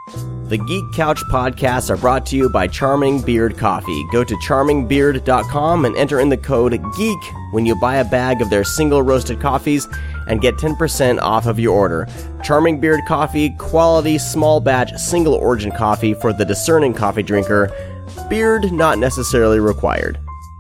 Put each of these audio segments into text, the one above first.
The Geek Couch podcasts are brought to you by Charming Beard Coffee. Go to charmingbeard.com and enter in the code GEEK when you buy a bag of their single roasted coffees and get 10% off of your order. Charming Beard Coffee, quality, small batch, single origin coffee for the discerning coffee drinker. Beard not necessarily required.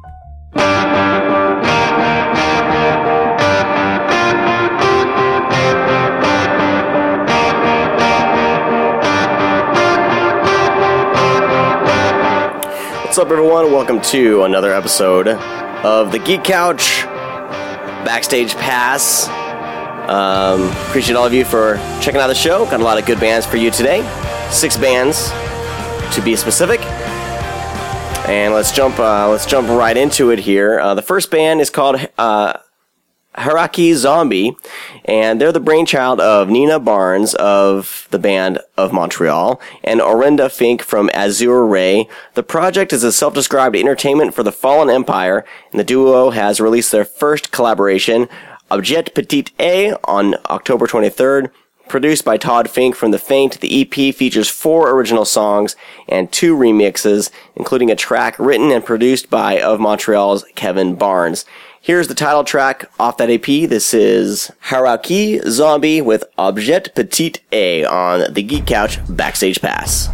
What's up, everyone? Welcome to another episode of the Geek Couch Backstage Pass. Appreciate all of you for checking out the show. Got a lot of good bands for you today. 6 bands, to be specific. And let's jump right into it here. The first band is called Haraki Zombie, and they're the brainchild of Nina Barnes of the Band of Montreal and Orinda Fink from Azure Ray. The project is a self-described entertainment for the fallen empire, and the duo has released their first collaboration, Objet Petite A, on October 23rd. Produced by Todd Fink from The Faint, the EP features 4 original songs and 2 remixes, including a track written and produced by Of Montreal's Kevin Barnes. Here's the title track off that EP. This is Haraki Zombie with Objet Petite A on the Geek Couch Backstage Pass.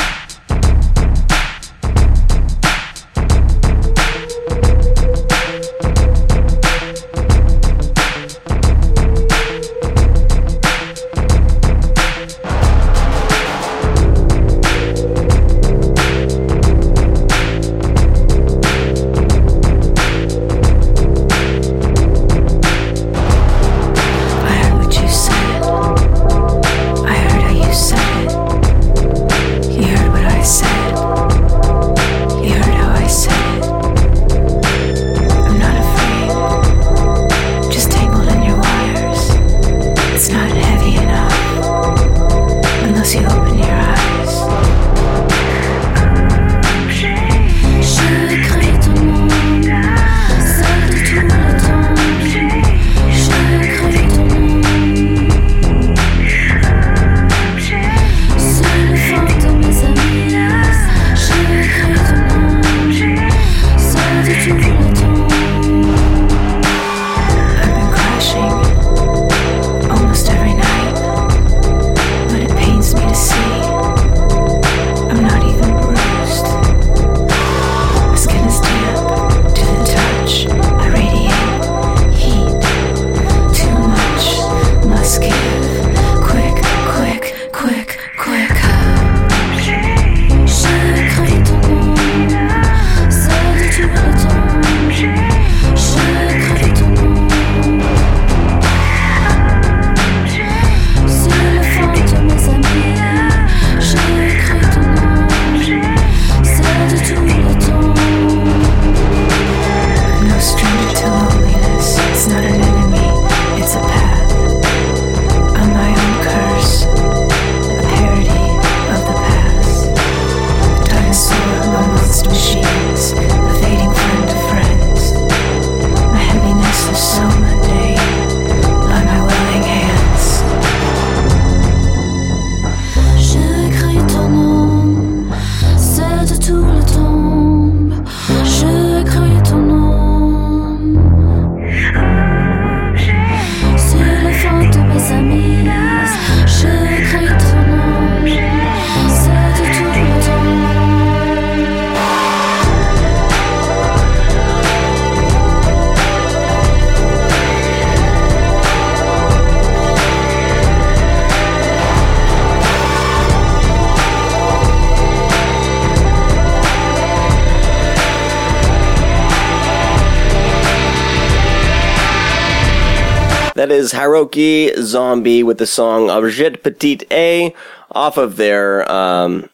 That is Haraki Zombie with the song Objet Petite A off of their, off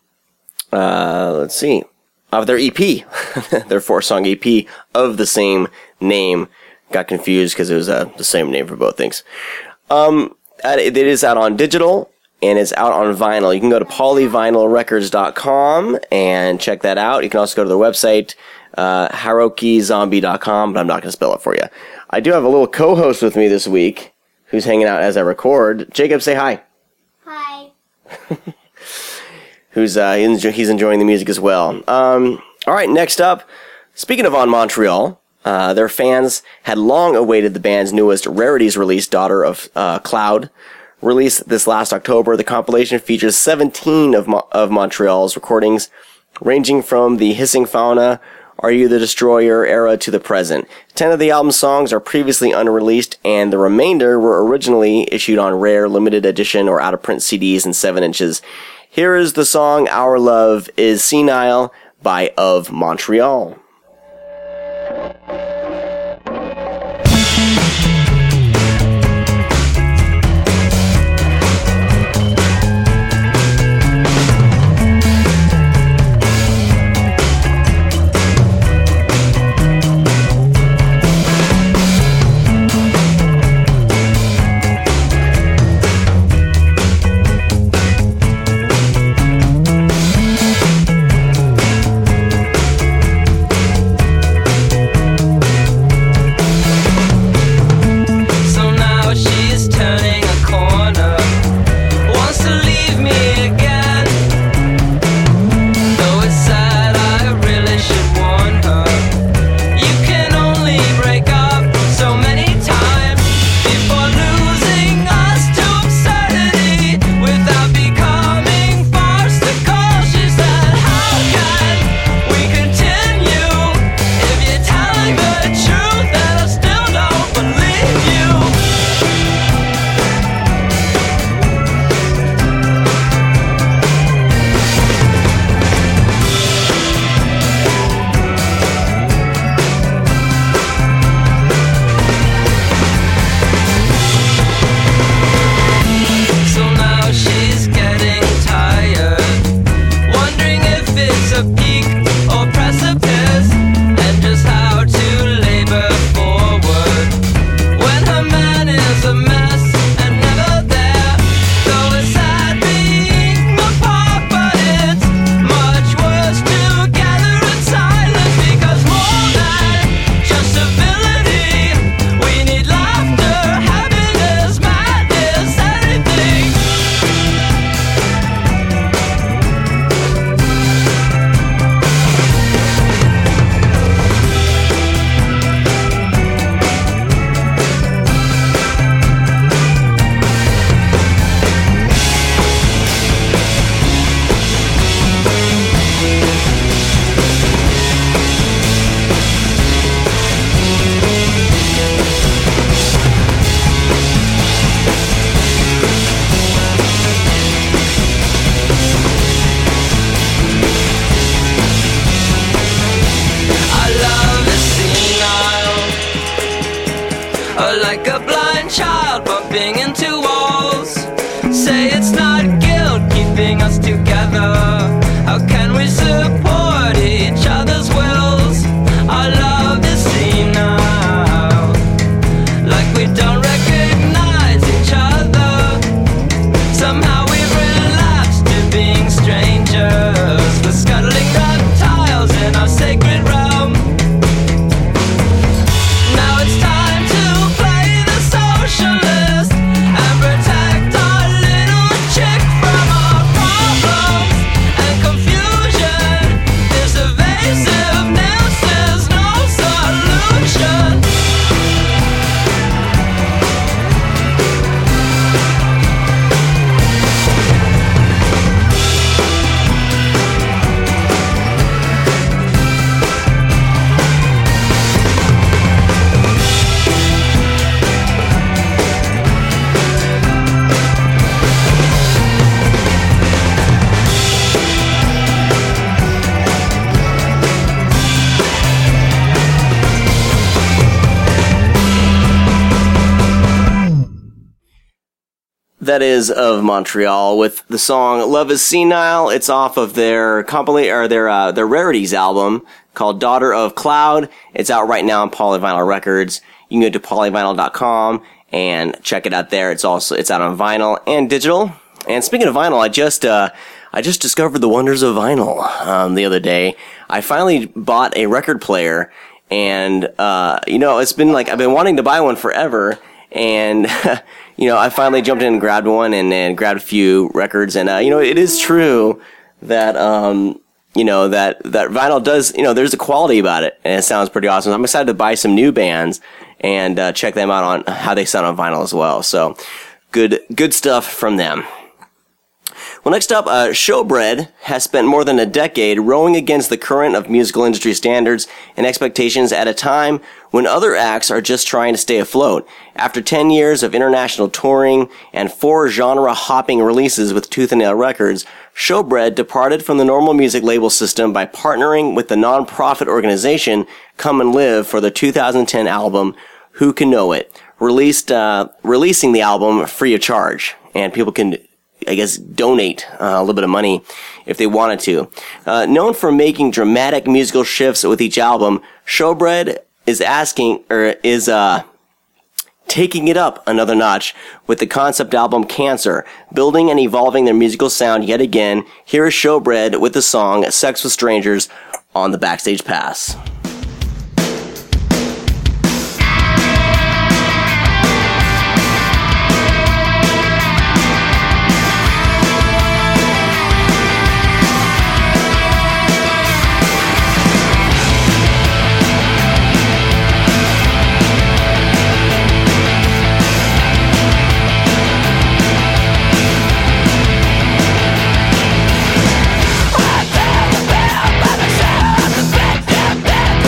their EP, their 4-song EP of the same name. Got confused because it was the same name for both things. It is out on digital and it's out on vinyl. You can go to polyvinylrecords.com and check that out. You can also go to their website, harokizombie.com, but I'm not going to spell it for you. I do have a little co-host with me this week who's hanging out as I record. Jacob, say hi. Hi. he's enjoying the music as well. All right, next up, speaking of On Montreal, their fans had long awaited the band's newest Rarities release, Daughter of Cloud. Released this last October, the compilation features 17 of Montreal's recordings, ranging from the Hissing Fauna, Are You the Destroyer era to the present. 10 of the album's songs are previously unreleased, and the remainder were originally issued on rare, limited edition, or out-of-print CDs in 7 inches. Here is the song Our Love is Senile by Of Montreal. Like a blind child bumping into walls. Say it's not guilt keeping us together. How can we support each other's wills? Our love is seen now, like we don't recognize each other. Somehow we've relapsed to being strangers. We're scuttling reptiles in our sacred realm. Now it's time to socialist and protect our little chick from our problems and confusion. This evasiveness is no solution. That is Of Montreal with the song Love is Senile. It's off of their their Rarities album called Daughter of Cloud. It's out right now on Polyvinyl Records. You can go to polyvinyl.com and check it out there. It's out on vinyl and digital. And speaking of vinyl, I just discovered the wonders of vinyl the other day. I finally bought a record player, and it's been like I've been wanting to buy one forever. And, I finally jumped in and grabbed one and grabbed a few records. And, it is true that that vinyl does, there's a quality about it, and it sounds pretty awesome. I'm excited to buy some new bands and check them out on how they sound on vinyl as well. So good stuff from them. Well, next up, Showbread has spent more than a decade rowing against the current of musical industry standards and expectations at a time when other acts are just trying to stay afloat. After 10 years of international touring and 4 genre-hopping releases with Tooth and Nail Records, Showbread departed from the normal music label system by partnering with the non-profit organization Come and Live for the 2010 album Who Can Know It, releasing the album free of charge, and people can, I guess, donate a little bit of money if they wanted to. Known for making dramatic musical shifts with each album, Showbread is taking it up another notch with the concept album Cancer, building and evolving their musical sound yet again. Here is Showbread with the song Sex with Strangers on the Backstage Pass. I feel the pain, but I share the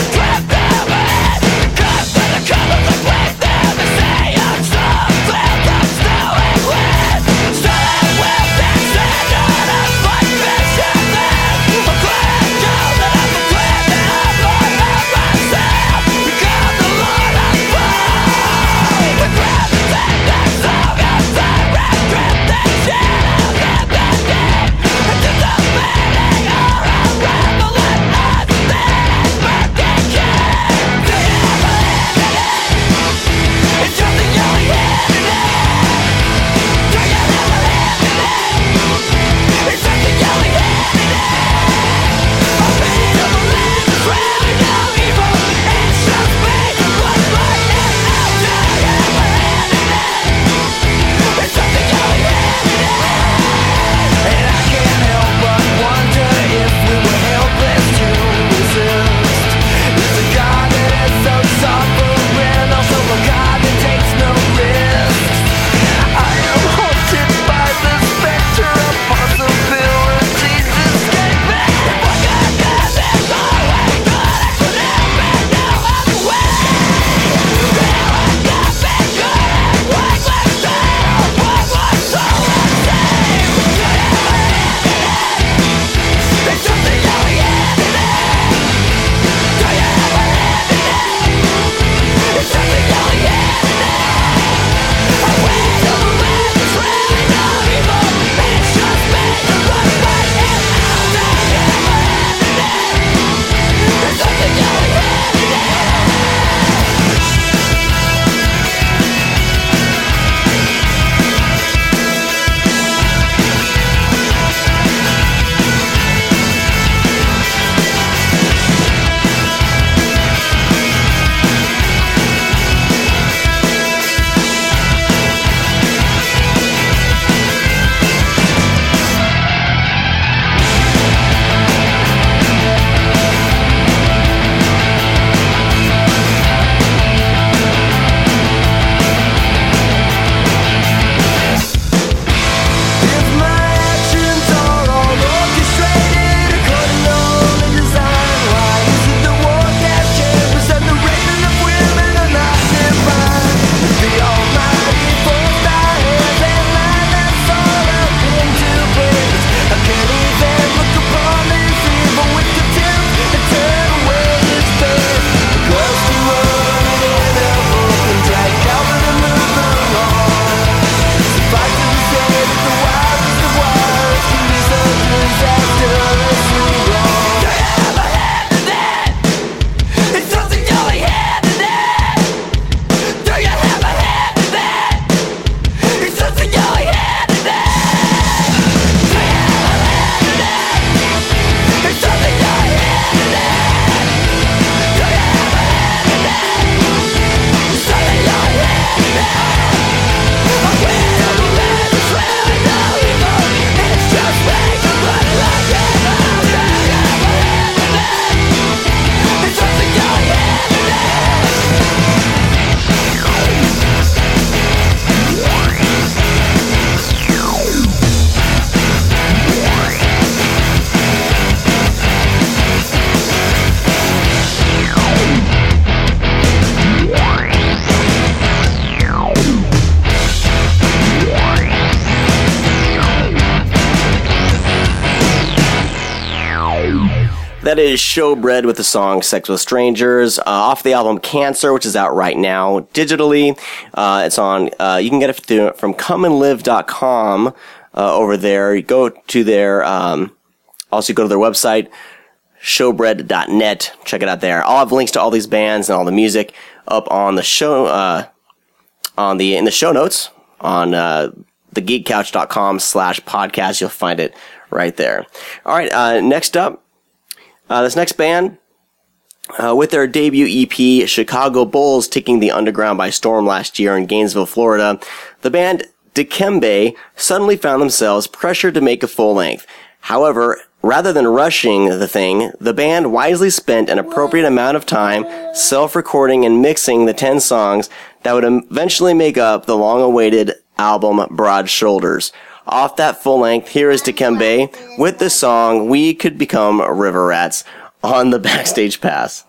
That is Showbread with the song Sex with Strangers, off the album Cancer, which is out right now digitally. It's on, you can get it from comeandlive.com over there. You go to their, also go to their website, showbread.net. Check it out there. I'll have links to all these bands and all the music up on the show, in the show notes on, thegeekcouch.com/podcast. You'll find it right there. All right, next up, this next band, with their debut EP, Chicago Bulls, taking the underground by storm last year in Gainesville, Florida, the band Dikembe suddenly found themselves pressured to make a full length. However, rather than rushing the thing, the band wisely spent an appropriate amount of time self-recording and mixing the 10 songs that would eventually make up the long-awaited album Broad Shoulders. Off that full length, here is Dikembe with the song We Could Become River Rats on the Backstage Pass.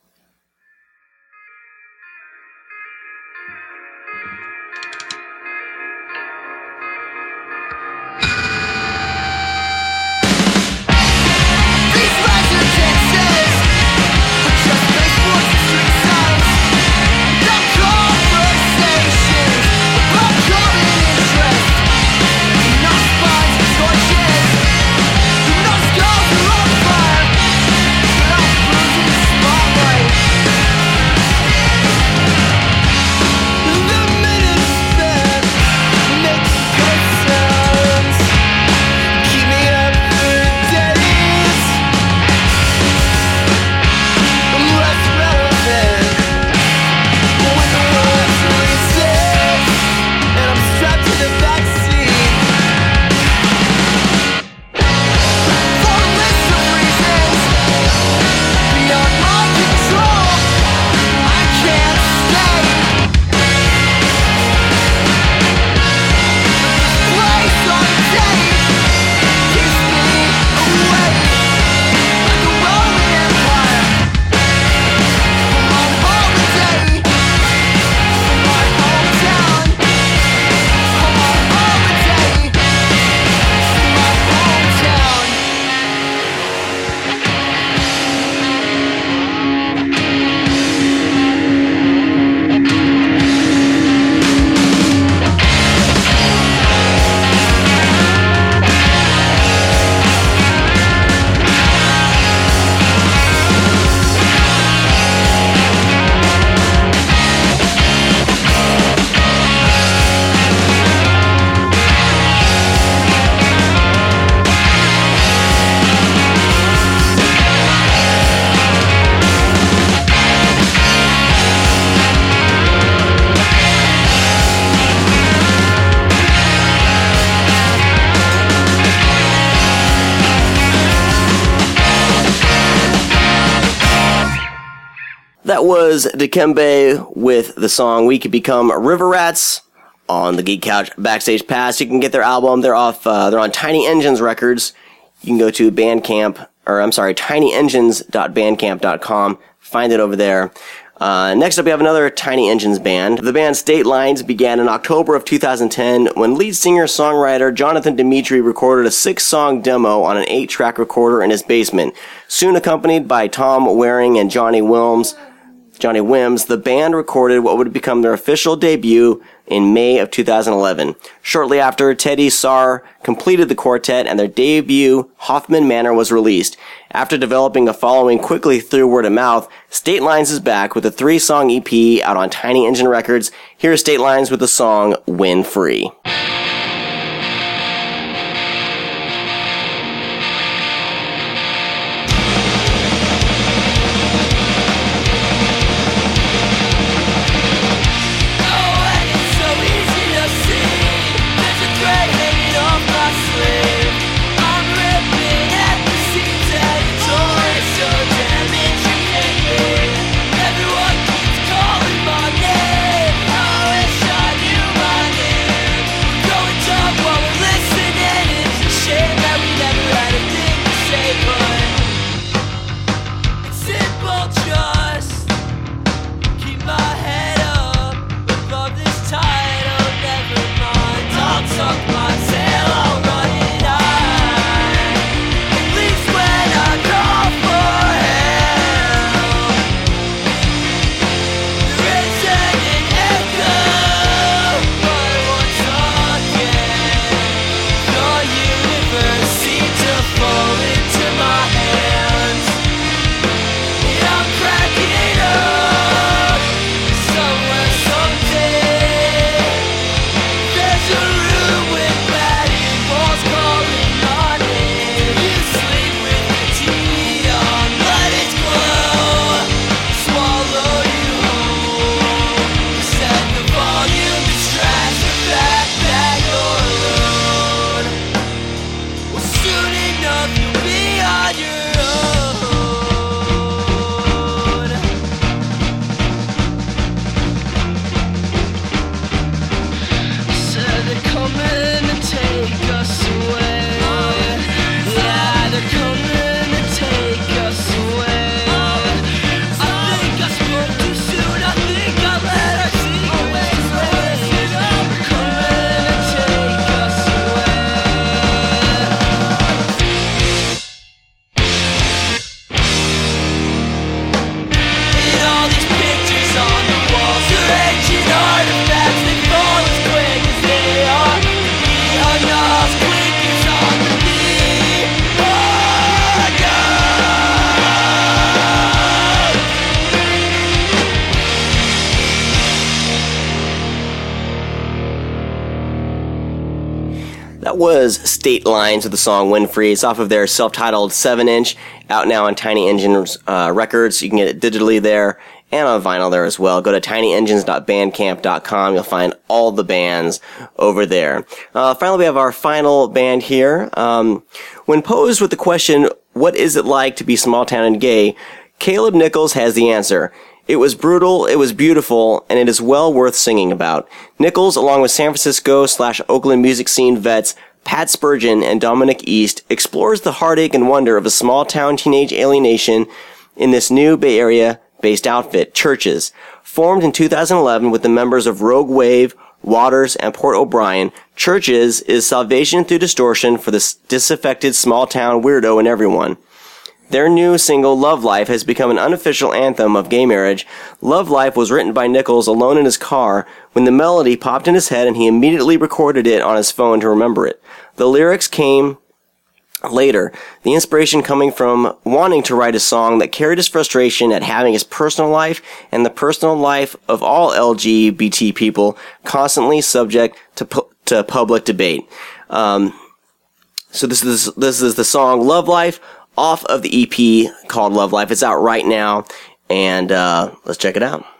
That was Dikembe with the song We Could Become River Rats on the Geek Couch Backstage Pass. You can get their album. They're on Tiny Engines Records. You can go to tinyengines.bandcamp.com. Find it over there. Next up, we have another Tiny Engines band. The band State Lines began in October of 2010 when lead singer-songwriter Jonathan Dimitri recorded a 6-song demo on an 8-track recorder in his basement. Soon accompanied by Tom Waring and Johnny Wims, the band recorded what would become their official debut in May of 2011. Shortly after, Teddy Sarr completed the quartet and their debut, Hoffman Manor, was released. After developing a following quickly through word of mouth, State Lines is back with a 3-song EP out on Tiny Engine Records. Here's State Lines with the song Win Free. Everyone keeps calling my name. I wish I knew my name. That was State Lines with the song Winfrey. It's off of their self-titled 7-inch, out now on Tiny Engines Records. You can get it digitally there and on vinyl there as well. Go to tinyengines.bandcamp.com. You'll find all the bands over there. Finally, we have our final band here. When posed with the question, what is it like to be small town and gay, Caleb Nichols has the answer. It was brutal, it was beautiful, and it is well worth singing about. Nichols, along with San Francisco/Oakland music scene vets Pat Spurgeon and Dominic East, explores the heartache and wonder of a small-town teenage alienation in this new Bay Area-based outfit, Churches. Formed in 2011 with the members of Rogue Wave, Waters, and Port O'Brien, Churches is salvation through distortion for the disaffected small-town weirdo in everyone. Their new single, Love Life, has become an unofficial anthem of gay marriage. Love Life was written by Nichols alone in his car when the melody popped in his head and he immediately recorded it on his phone to remember it. The lyrics came later, the inspiration coming from wanting to write a song that carried his frustration at having his personal life and the personal life of all LGBT people constantly subject to public debate. So this is the song Love Life, off of the EP called Love Life. It's out right now, and let's check it out.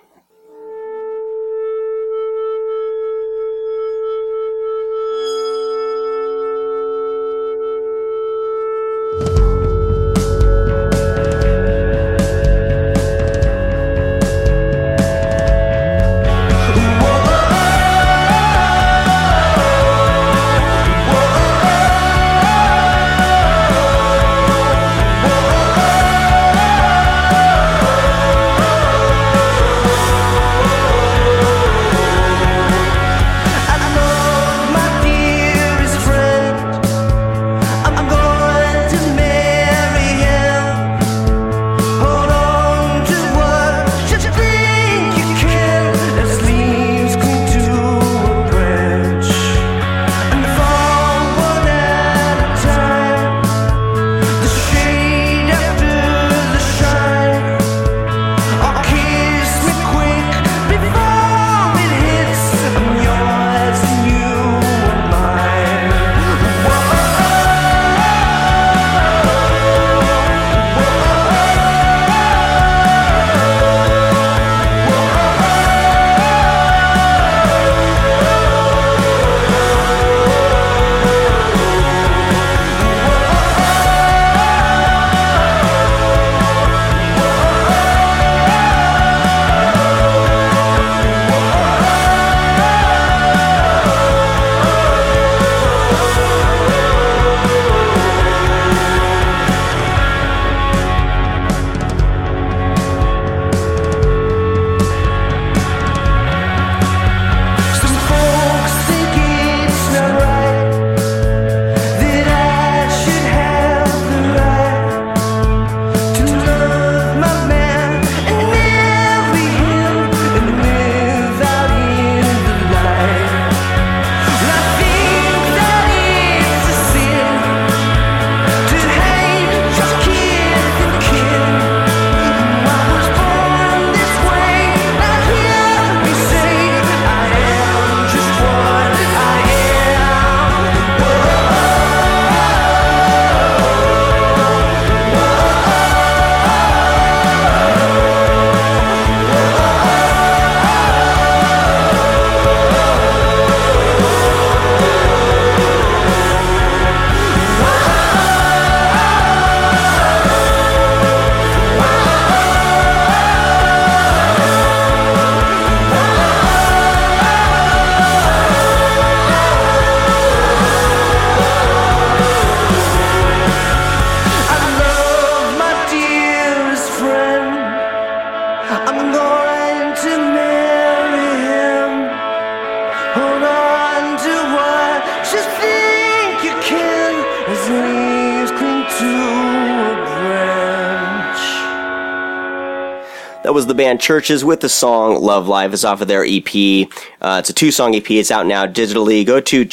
That was the band Churches with the song Love Life. It's off of their EP. It's a 2-song EP. It's out now digitally. Go to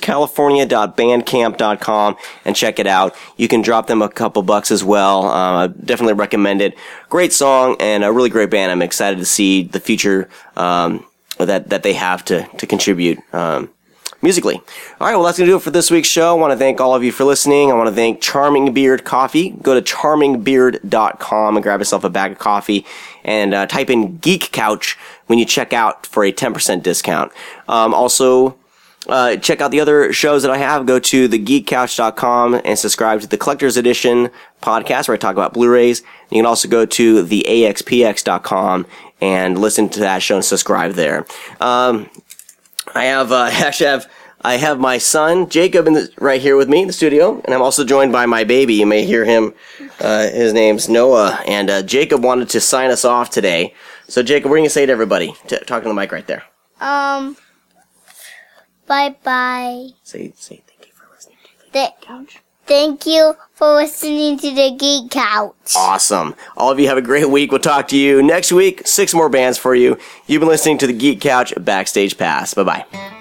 churchescalifornia.bandcamp.com and check it out. You can drop them a couple bucks as well. I definitely recommend it. Great song and a really great band. I'm excited to see the future that they have to contribute. musically. All right, well, that's going to do it for this week's show. I want to thank all of you for listening. I want to thank Charming Beard Coffee. Go to charmingbeard.com and grab yourself a bag of coffee and type in Geek Couch when you check out for a 10% discount. Also, check out the other shows that I have. Go to thegeekcouch.com and subscribe to the Collector's Edition podcast where I talk about Blu-rays. You can also go to theaxpx.com and listen to that show and subscribe there. I have my son Jacob right here with me in the studio, and I'm also joined by my baby. You may hear him. His name's Noah, and Jacob wanted to sign us off today. So Jacob, what are you gonna say to everybody? Talk to the mic right there. Bye-bye. Say thank you for listening to the Geek Couch. Thank you for listening to the Geek Couch. Awesome. All of you have a great week. We'll talk to you next week. 6 more bands for you. You've been listening to the Geek Couch Backstage Pass. Bye-bye.